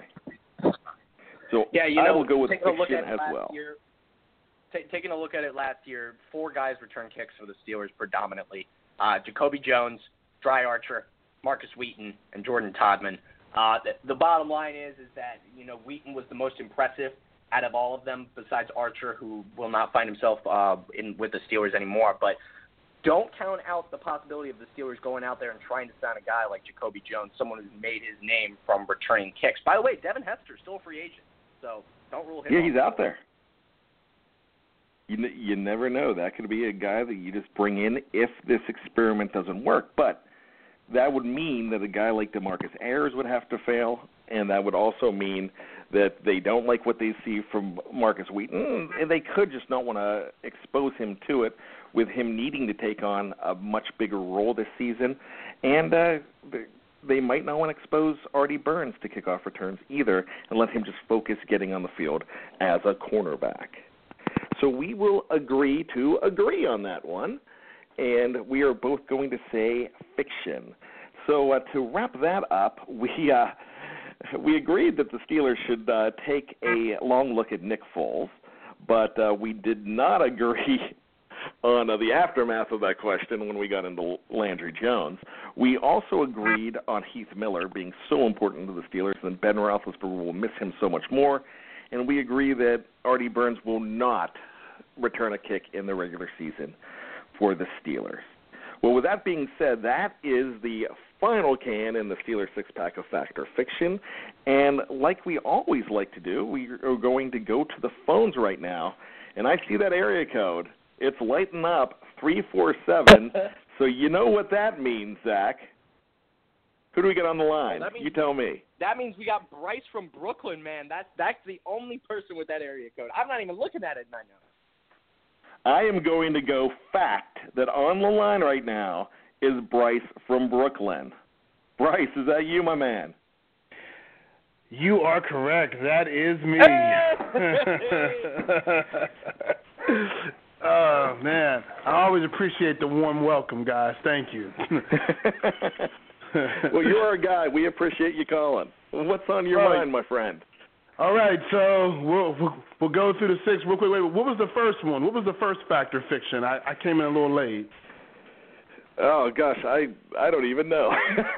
So yeah, you I know, will go with taking a look fiction at as last well. Year, t- taking a look at it last year, four guys returned kicks for the Steelers predominantly. Uh, Jacoby Jones, Dry Archer, Marcus Wheaton, and Jordan Todman. Uh, the, the bottom line is is that, you know, Wheaton was the most impressive out of all of them besides Archer, who will not find himself uh, in with the Steelers anymore. But don't count out the possibility of the Steelers going out there and trying to sign a guy like Jacoby Jones, someone who's made his name from returning kicks. By the way, Devin Hester, still a free agent, so don't rule him Yeah, off. he's out there. You you never know. That could be a guy that you just bring in if this experiment doesn't work. But that would mean that a guy like DeMarcus Ayers would have to fail, and that would also mean that they don't like what they see from Marcus Wheaton, and they could just not want to expose him to it with him needing to take on a much bigger role this season. And uh, they might not want to expose Artie Burns to kickoff returns either and let him just focus getting on the field as a cornerback. So we will agree to agree on that one, and we are both going to say fiction. So uh, to wrap that up, we uh, we agreed that the Steelers should uh, take a long look at Nick Foles, but uh, we did not agree on uh, the aftermath of that question when we got into Landry Jones. We also agreed on Heath Miller being so important to the Steelers, and Ben Roethlisberger will miss him so much more, and we agree that Artie Burns will not return a kick in the regular season for the Steelers. Well, with that being said, that is the final can in the Steelers six-pack of Fact or Fiction. And like we always like to do, we are going to go to the phones right now. And I see that area code. It's lighting up, three four seven. So you know what that means, Zach. Who do we get on the line? Well, means, you tell me. That means we got Bryce from Brooklyn, man. That's, that's the only person with that area code. I'm not even looking at it, and I know. I am going to go fact that on the line right now is Bryce from Brooklyn. Bryce, is that you, my man? You are correct. That is me. Oh, man. I always appreciate the warm welcome, guys. Thank you. Well, you're our guy. We appreciate you calling. What's on your All mind, right. my friend? All right, so we'll, we'll we'll go through the six real quick. Wait, what was the first one? What was the first fact or fiction? I, I came in a little late. Oh gosh, I I don't even know.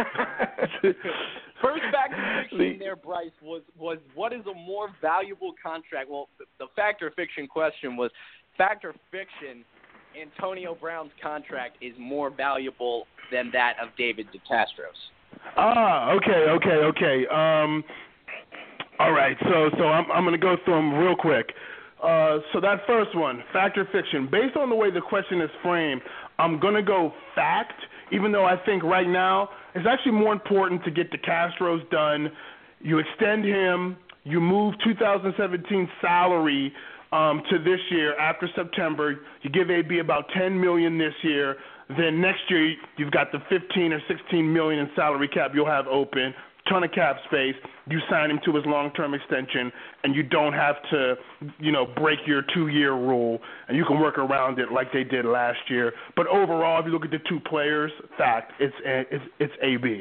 First fact or fiction there, Bryce, was was what is a more valuable contract? Well, the, the fact or fiction question was fact or fiction. Antonio Brown's contract is more valuable than that of David DeCastro's. Ah, okay, okay, okay. Um. All right, so so I'm I'm going to go through them real quick. Uh, so that first one, fact or fiction. Based on the way the question is framed, I'm going to go fact, even though I think right now it's actually more important to get the Castro's done. You extend him, you move two thousand seventeen salary um, to this year after September. You give A B about ten million dollars this year. Then next year you've got the fifteen or sixteen million dollars in salary cap you'll have open. Ton of cap space. You sign him to his long-term extension, and you don't have to, you know, break your two-year rule, and you can work around it like they did last year. But overall, if you look at the two players, fact, it's it's it's A B.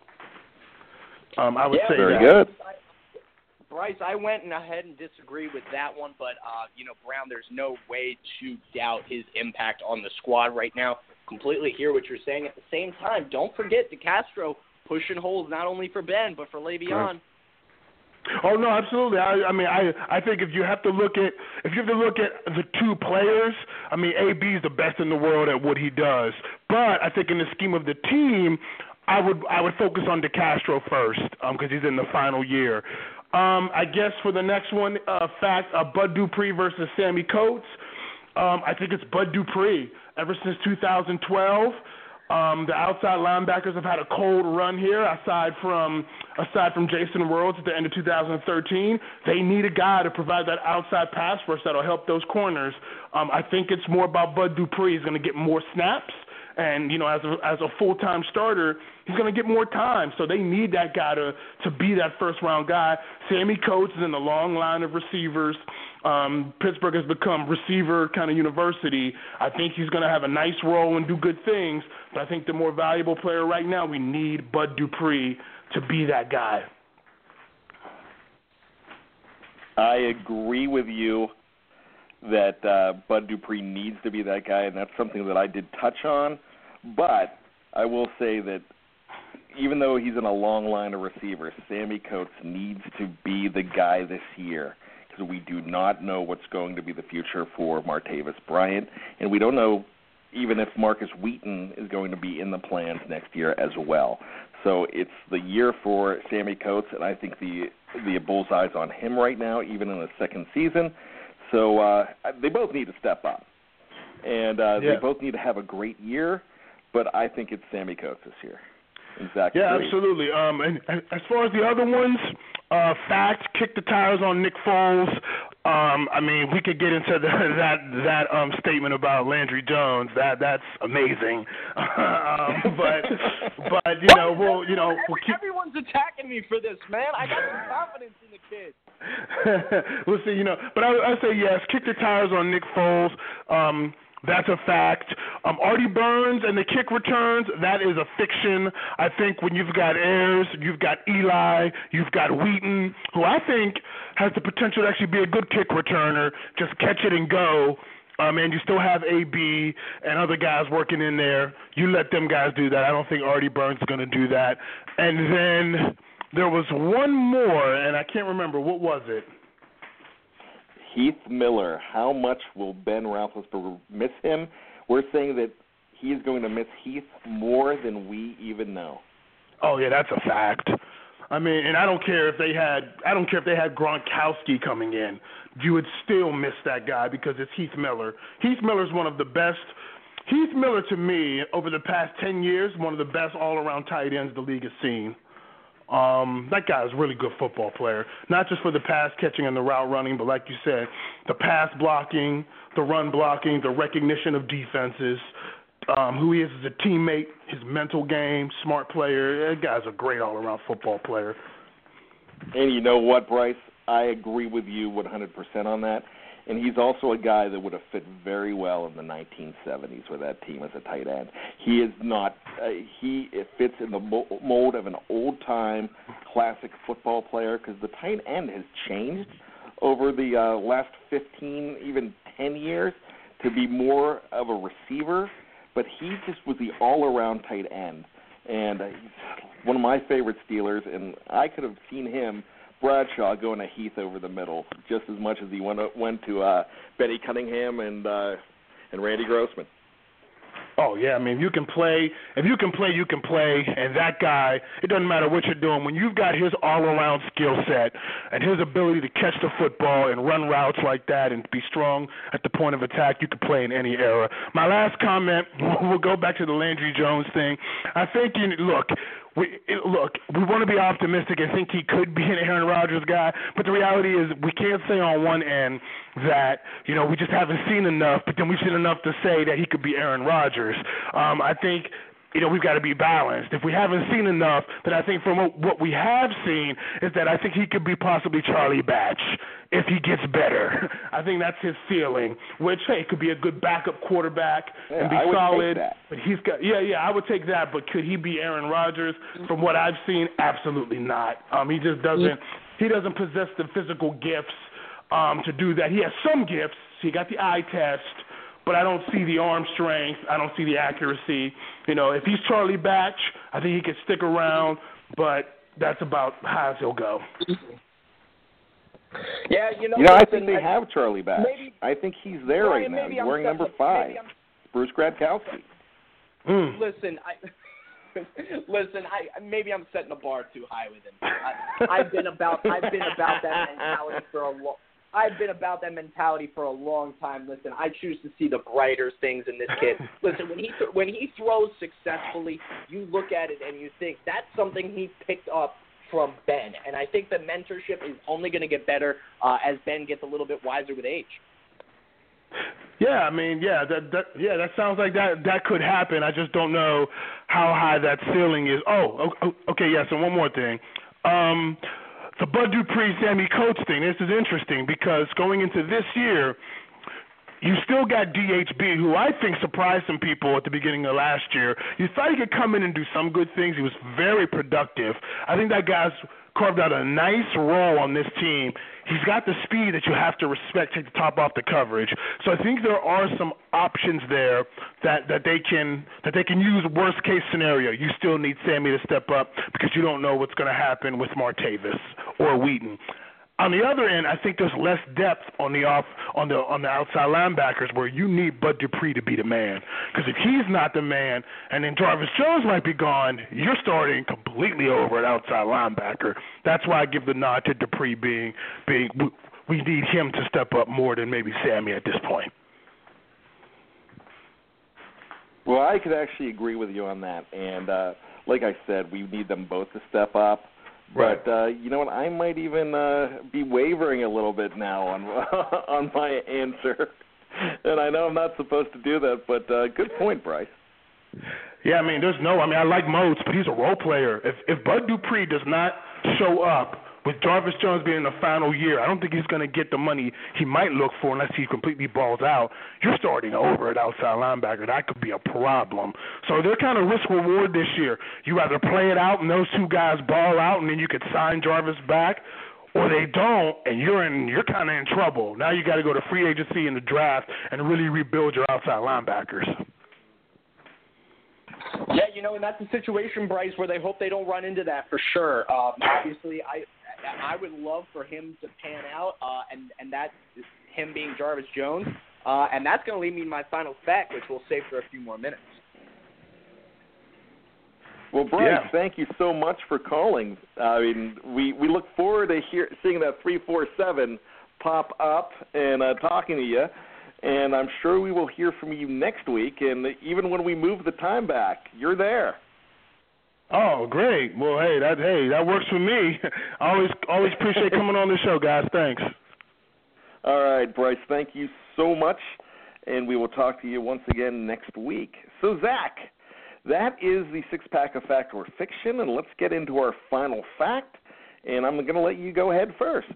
Um, I would yeah, say very that. good. Bryce, I went and ahead and disagreed with that one, but uh, you know, Brown, there's no way to doubt his impact on the squad right now. Completely hear what you're saying. At the same time, don't forget DeCastro pushing holes not only for Ben but for Le'Veon. Oh no, absolutely. I, I mean, I I think if you have to look at if you have to look at the two players, I mean, A B is the best in the world at what he does. But I think in the scheme of the team, I would I would focus on DeCastro first because um, he's in the final year. Um, I guess for the next one, uh, fact, uh, Bud Dupree versus Sammy Coates. Um, I think it's Bud Dupree. Ever since two thousand twelve. Um, the outside linebackers have had a cold run here. Aside from aside from Jason Worlds at the end of two thousand thirteen, they need a guy to provide that outside pass rush that'll help those corners. Um, I think it's more about Bud Dupree. He's going to get more snaps, and you know, as a, as a full-time starter, he's going to get more time. So they need that guy to to be that first-round guy. Sammy Coates is in the long line of receivers. Um, Pittsburgh has become receiver kind of university. I think he's going to have a nice role and do good things, but I think the more valuable player right now, we need Bud Dupree to be that guy. I agree with you that uh, Bud Dupree needs to be that guy, and that's something that I did touch on. But I will say that even though he's in a long line of receivers, Sammy Coates needs to be the guy this year. We do not know what's going to be the future for Martavis Bryant, and we don't know even if Marcus Wheaton is going to be in the plans next year as well. So it's the year for Sammy Coates, and I think the the bullseye's on him right now, even in the second season. So uh, they both need to step up, and uh, yeah. they both need to have a great year, but I think it's Sammy Coates this year. Exactly. Yeah, absolutely. Um, and, and as far as the other ones, uh, fact, kick the tires on Nick Foles. Um, I mean, we could get into the, that that um, statement about Landry Jones. That that's amazing. um, but but you know, we'll you know, we'll keep... everyone's attacking me for this, man. I got some confidence in the kid. We'll see, you know, but I I say yes, kick the tires on Nick Foles. Um, That's a fact. Um, Artie Burns and the kick returns, that is a fiction. I think when you've got Ayers, you've got Eli, you've got Wheaton, who I think has the potential to actually be a good kick returner, just catch it and go. Um, and you still have A B and other guys working in there. You let them guys do that. I don't think Artie Burns is going to do that. And then there was one more, and I can't remember. What was it? Heath Miller. How much will Ben Roethlisberger miss him? We're saying that he is going to miss Heath more than we even know. Oh yeah, that's a fact. I mean, and I don't care if they had I don't care if they had Gronkowski coming in. You would still miss that guy because it's Heath Miller. Heath Miller is one of the best. Heath Miller, to me, over the past ten years, one of the best all-around tight ends the league has seen. Um, that guy is a really good football player, not just for the pass catching and the route running, but like you said, the pass blocking, the run blocking, the recognition of defenses, um, who he is as a teammate, his mental game, smart player. That guy's a great all-around football player. And you know what, Bryce? I agree with you one hundred percent on that. And he's also a guy that would have fit very well in the nineteen seventies with that team as a tight end. He is not uh, – he it fits in the mold of an old-time classic football player because the tight end has changed over the uh, last fifteen, even ten years to be more of a receiver. But he just was the all-around tight end. And uh, he's one of my favorite Steelers, and I could have seen him – Bradshaw going to Heath over the middle just as much as he went went to uh, Benny Cunningham and uh, and Randy Grossman. Oh yeah, I mean, if you can play, if you can play, you can play, and that guy, it doesn't matter what you're doing. When you've got his all-around skill set and his ability to catch the football and run routes like that and be strong at the point of attack, you can play in any era. My last comment, we'll go back to the Landry Jones thing. I think, you look, we look, we want to be optimistic and think he could be an Aaron Rodgers guy, but the reality is we can't say on one end that, you know, we just haven't seen enough, but then we've seen enough to say that he could be Aaron Rodgers. Um, I think, you know, we've got to be balanced. If we haven't seen enough, then I think from what we have seen is that I think he could be possibly Charlie Batch if he gets better. I think that's his ceiling, which, hey, could be a good backup quarterback yeah, and be I would solid. Take that. But he's got, yeah, yeah, I would take that. But could he be Aaron Rodgers? From what I've seen, absolutely not. Um, he just doesn't. Yeah. He doesn't possess the physical gifts um, to do that. He has some gifts. He got the eye test. But I don't see the arm strength. I don't see the accuracy. You know, if he's Charlie Batch, I think he could stick around, but that's about how he'll go. Yeah, you know. You know, I listen, think they I, have Charlie Batch. Maybe, I think he's there Brian, right now. He's I'm wearing set, number five. Bruce Gradkowski. Mm. Listen, I listen. I maybe I'm setting the bar too high with him. I, I've been about. I've been about that mentality for a long. I've been about that mentality for a long time. Listen, I choose to see the brighter things in this kid. Listen, when he th- when he throws successfully, you look at it and you think that's something he picked up from Ben. And I think the mentorship is only going to get better uh, as Ben gets a little bit wiser with age. Yeah, I mean, yeah, that, that yeah, that sounds like that that could happen. I just don't know how high that ceiling is. Oh, okay, yeah. So one more thing. Um, The Bud Dupree, Sammy Coates thing, this is interesting because going into this year, you still got D H B, who I think surprised some people at the beginning of last year. You thought he could come in and do some good things. He was very productive. I think that guy's carved out a nice role on this team. He's got the speed that you have to respect, take the top off the coverage. So I think there are some options there that, that they can that they can use. Worst case scenario, you still need Sammy to step up because you don't know what's going to happen with Martavis or Wheaton. On the other end, I think there's less depth on the off on the on the outside linebackers where you need Bud Dupree to be the man. Because if he's not the man, and then Jarvis Jones might be gone, you're starting completely over at outside linebacker. That's why I give the nod to Dupree being being. We need him to step up more than maybe Sammy at this point. Well, I could actually agree with you on that. And uh, like I said, we need them both to step up. Right. But uh, you know what? I might even uh, be wavering a little bit now on on my answer. And I know I'm not supposed to do that, but uh, good point, Bryce. Yeah, I mean, there's no. I mean, I like Moats, but he's a role player. If if Bud Dupree does not show up with Jarvis Jones being in the final year, I don't think he's going to get the money he might look for unless he completely balls out. You're starting over at outside linebacker. That could be a problem. So they're kind of risk reward this year. You either play it out and those two guys ball out, and then you could sign Jarvis back, or they don't, and you're in you're kind of in trouble. Now you got to go to free agency in the draft and really rebuild your outside linebackers. Yeah, you know, and that's a situation, Bryce, where they hope they don't run into that for sure. Um, obviously, I I would love for him to pan out, uh, and and that is him being Jarvis Jones, uh, and that's going to lead me to my final fact, which we'll save for a few more minutes. Well, Bryce, Yeah. thank you so much for calling. I mean, we, we look forward to hear, seeing that three four seven pop up and uh, talking to you. And I'm sure we will hear from you next week. And even when we move the time back, you're there. Oh, great. Well, hey, that hey, that works for me. I always always appreciate coming on the show, guys. Thanks. All right, Bryce, thank you so much. And we will talk to you once again next week. So, Zach, that is the six-pack of fact or fiction. And let's get into our final fact. And I'm going to let you go ahead first.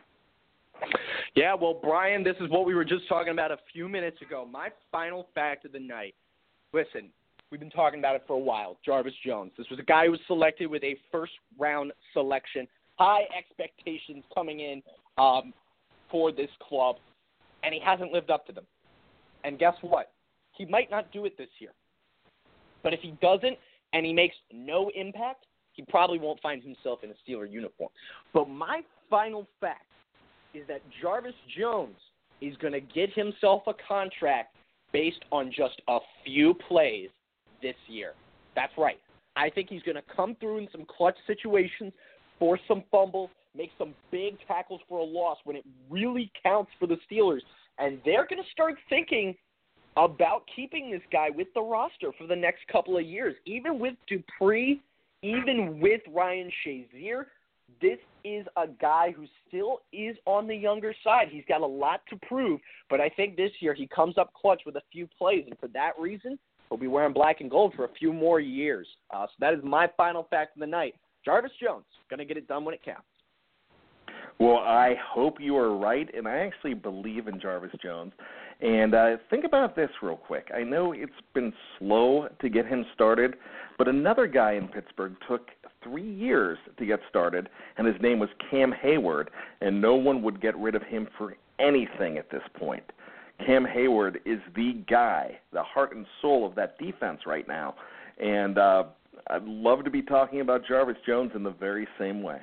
Yeah, well, Brian, this is what we were just talking about a few minutes ago. My final fact of the night. Listen, we've been talking about it for a while. Jarvis Jones. This was a guy who was selected with a first-round selection. High expectations coming in um, for this club, and he hasn't lived up to them. And guess what? He might not do it this year. But if he doesn't and he makes no impact, he probably won't find himself in a Steeler uniform. But my final fact is that Jarvis Jones is going to get himself a contract based on just a few plays this year. That's right. I think he's going to come through in some clutch situations, force some fumbles, make some big tackles for a loss when it really counts for the Steelers. And they're going to start thinking about keeping this guy with the roster for the next couple of years. Even with Dupree, even with Ryan Shazier, this is a guy who still is on the younger side. He's got a lot to prove, but I think this year he comes up clutch with a few plays, and for that reason, he'll be wearing black and gold for a few more years. Uh, so that is my final fact of the night. Jarvis Jones, going to get it done when it counts. Well, I hope you are right, and I actually believe in Jarvis Jones. And uh, think about this real quick. I know it's been slow to get him started, but another guy in Pittsburgh took three years to get started, and his name was Cam Hayward, and no one would get rid of him for anything at this point. Cam Hayward is the guy, the heart and soul of that defense right now, and uh, I'd love to be talking about Jarvis Jones in the very same way.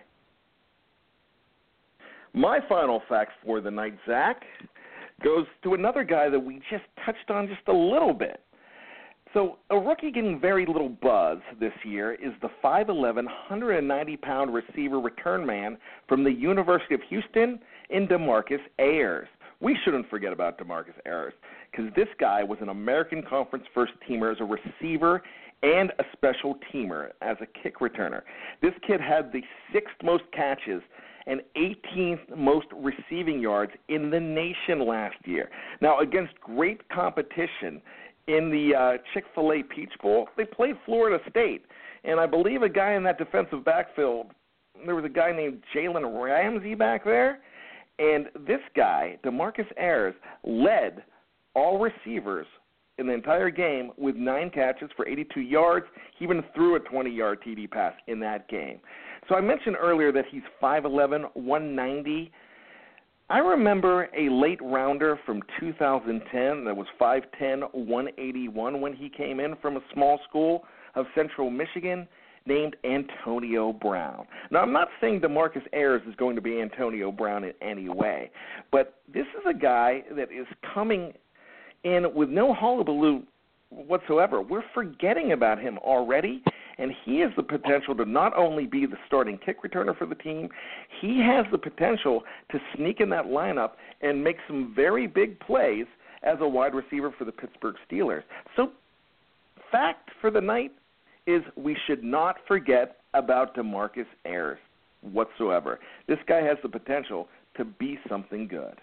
My final fact for the night, Zach, goes to another guy that we just touched on just a little bit. So a rookie getting very little buzz this year is the five eleven, one hundred ninety pound receiver return man from the University of Houston in DeMarcus Ayers. We shouldn't forget about DeMarcus Ayers because this guy was an American Conference first teamer as a receiver and a special teamer as a kick returner. This kid had the sixth most catches and eighteenth most receiving yards in the nation last year. Now, against great competition in the uh, Chick-fil-A Peach Bowl, they played Florida State. And I believe a guy in that defensive backfield, there was a guy named Jalen Ramsey back there. And this guy, DeMarcus Ayers, led all receivers in the entire game with nine catches for eighty-two yards. He even threw a twenty-yard T D pass in that game. So I mentioned earlier that he's five eleven, one ninety. I remember a late rounder from two thousand ten that was five ten, one eighty-one when he came in from a small school of Central Michigan named Antonio Brown. Now, I'm not saying DeMarcus Ayers is going to be Antonio Brown in any way, but this is a guy that is coming in with no hullabaloo whatsoever. We're forgetting about him already, and he has the potential to not only be the starting kick returner for the team, he has the potential to sneak in that lineup and make some very big plays as a wide receiver for the Pittsburgh Steelers. So, fact for the night is we should not forget about DeMarcus Ayers whatsoever. This guy has the potential to be something good.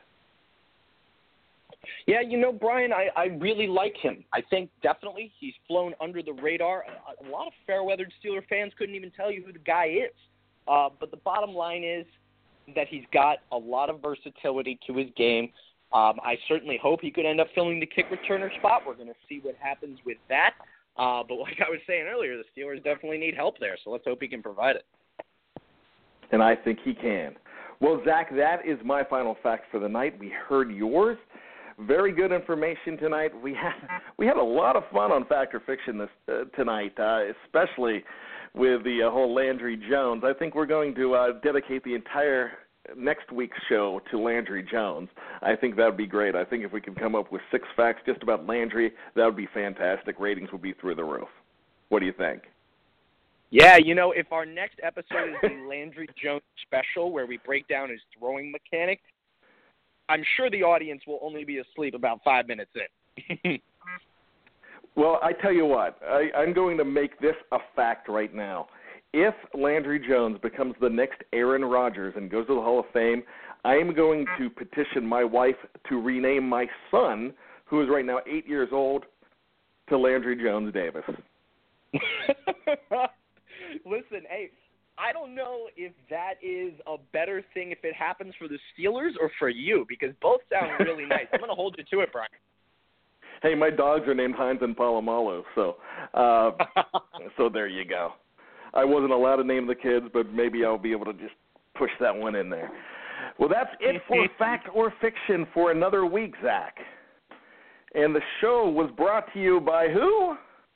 Yeah, you know, Brian, I, I really like him. I think definitely he's flown under the radar. A, a lot of fair-weathered Steeler fans couldn't even tell you who the guy is. Uh, but the bottom line is that he's got a lot of versatility to his game. Um, I certainly hope he could end up filling the kick returner spot. We're going to see what happens with that. Uh, but like I was saying earlier, the Steelers definitely need help there, so let's hope he can provide it. And I think he can. Well, Zach, that is my final fact for the night. We heard yours. Very good information tonight. We had we had a lot of fun on Fact or Fiction this uh, tonight, uh, especially with the uh, whole Landry Jones. I think we're going to uh, dedicate the entire next week's show to Landry Jones. I think that would be great. I think if we could come up with six facts just about Landry, that would be fantastic. Ratings would be through the roof. What do you think? Yeah, you know, if our next episode is the Landry Jones special where we break down his throwing mechanic, I'm sure the audience will only be asleep about five minutes in. Well, I tell you what, I, I'm going to make this a fact right now. If Landry Jones becomes the next Aaron Rodgers and goes to the Hall of Fame, I am going to petition my wife to rename my son, who is right now eight years old, to Landry Jones Davis. Listen, hey, I don't know if that is a better thing if it happens for the Steelers or for you, because both sound really nice. I'm going to hold you to it, Brian. Hey, my dogs are named Hines and Palomalu, so uh, so there you go. I wasn't allowed to name the kids, but maybe I'll be able to just push that one in there. Well, that's it for Fact or Fiction for another week, Zach. And the show was brought to you by who?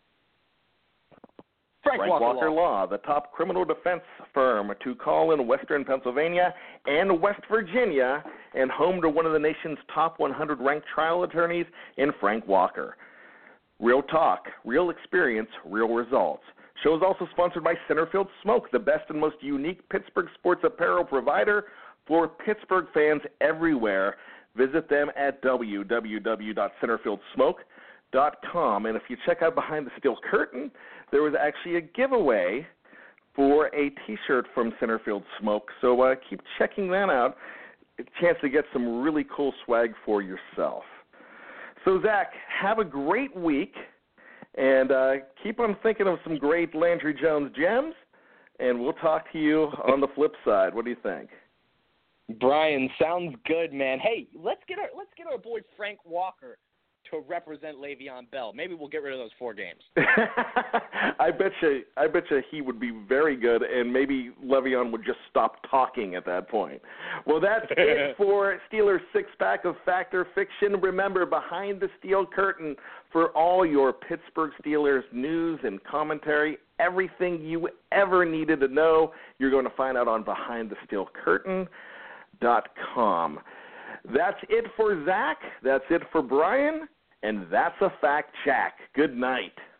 Frank, Frank Walker, Walker Law. Law, the top criminal defense firm to call in Western Pennsylvania and West Virginia, and home to one of the nation's top one hundred ranked trial attorneys in Frank Walker. Real talk, real experience, real results. Show is also sponsored by Centerfield Smoke, the best and most unique Pittsburgh sports apparel provider for Pittsburgh fans everywhere. Visit them at w w w dot centerfield smoke dot com. And if you check out Behind the Steel Curtain, there was actually a giveaway for a T-shirt from Centerfield Smoke. So uh, keep checking that out. A chance to get some really cool swag for yourself. So, Zach, have a great week. And uh, keep on thinking of some great Landry Jones gems, and we'll talk to you on the flip side. What do you think? Brian, sounds good, man. Hey, let's get our let's get our boy Frank Walker to represent Le'Veon Bell. Maybe we'll get rid of those four games. I bet you, I bet you he would be very good, and maybe Le'Veon would just stop talking at that point. Well, that's it for Steelers six-pack of Fact or Fiction. Remember, Behind the Steel Curtain for all your Pittsburgh Steelers news and commentary. Everything you ever needed to know, you're going to find out on behind the steel curtain dot com. That's it for Zach. That's it for Brian. And that's a fact check. Good night.